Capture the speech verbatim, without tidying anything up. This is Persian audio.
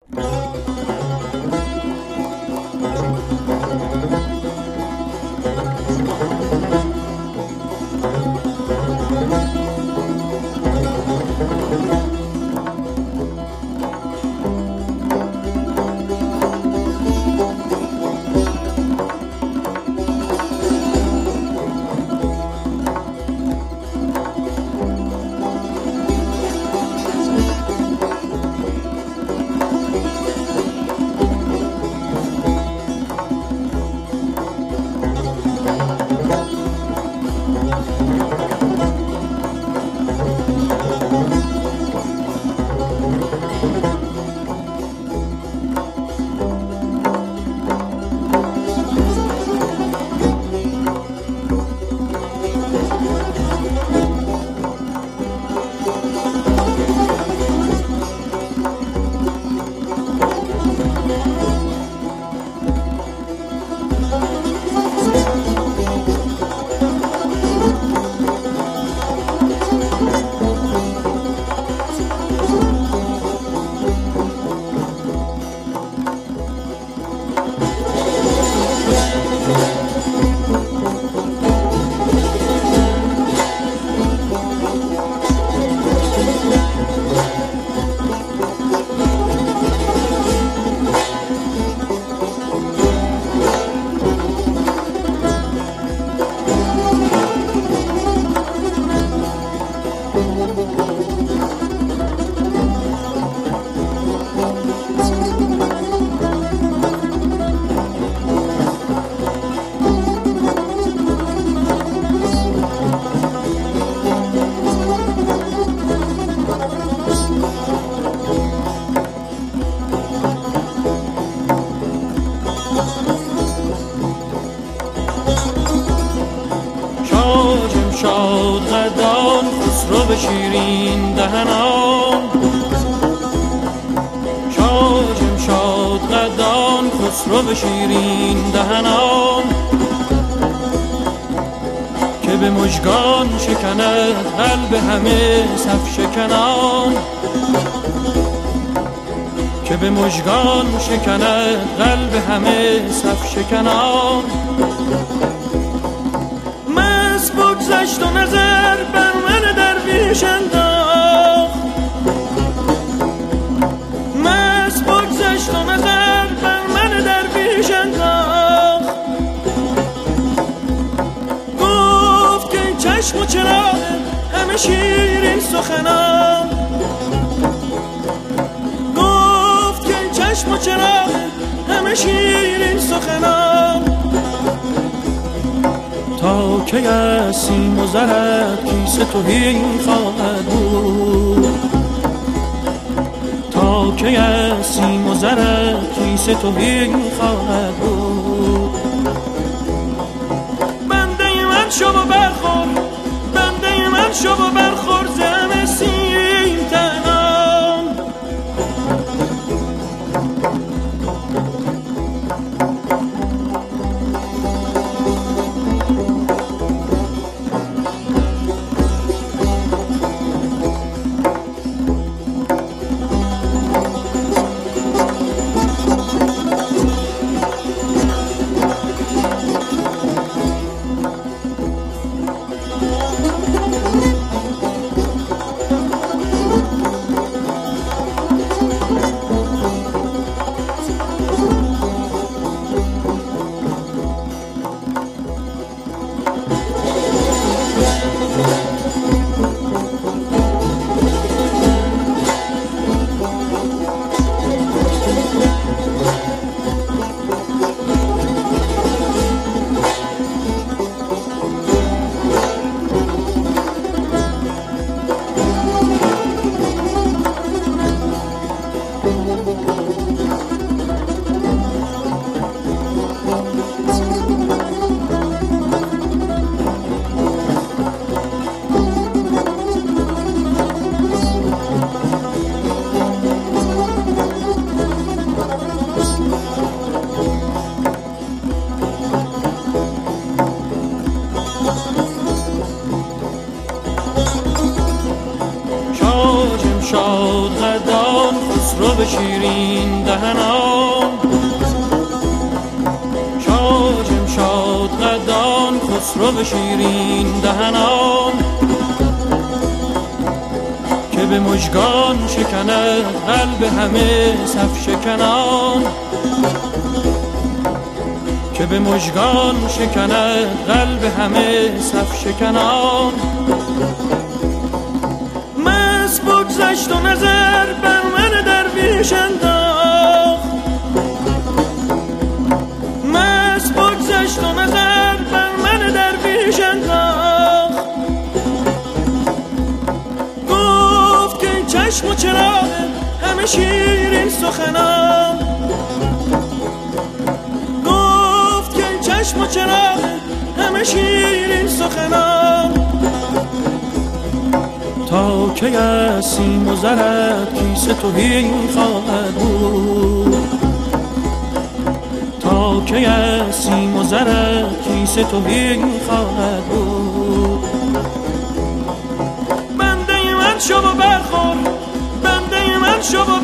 شاد قدان خسرو به شیرین دهنان، شاجم شاد قدان خسرو به شیرین دهنان، که به مژگان شکند قلب همه صف شکنان، که به مژگان شکند قلب همه صف شکنان. مست بگذشت و نظر بر من درویش انداخت، مست بگذشت و نظر بر من درویش انداخت. گفت که این چشم و چراغ همه شیرین سخنان، گفت که این چشم و چراغ همه شیرین سخنان. تا که از سیم و زرت کیسه تهی خواهد بود، تا که از سیم و زرت کیسه تهی خواهد بود. بنده من شو و برخور، بنده من شو و برخور زم سیم تنان. دهنان. شاه جمشاد قدان خسرو شیرین دهنان، که به مژگان شکند قلب همه صف شکنان، که به مژگان شکند قلب همه صف شکنان. مست بگذشت و نظر بر من درویش انداخت، مست بگذشت و نظر بر من درویش انداخت. گفت که چشم و چراغ همه شیرین سخنان، گفت که چشم و چراغ همه شیرین سخنان. تا که از سیم و زرت کیسه تهی خواهد بود، تا که از سیم و زرت کیسه تهی خواهد بود. بنده من شو و برخور، بنده من شو و